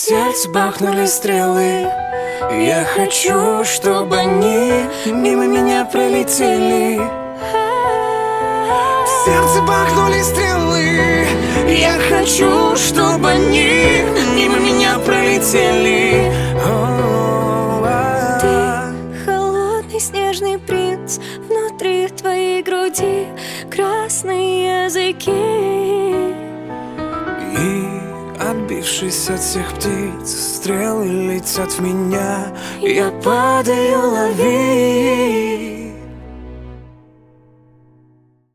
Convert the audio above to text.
сердце бахнули стрелы. Я хочу, чтобы они мимо меня пролетели. В сердце бахнули стрелы. Я хочу, чтобы они мимо меня пролетели. Ты холодный снежный принц, внутри твоей груди красные языки. И отбившись от всех птиц, стрелы летят в меня. Я падаю, лови.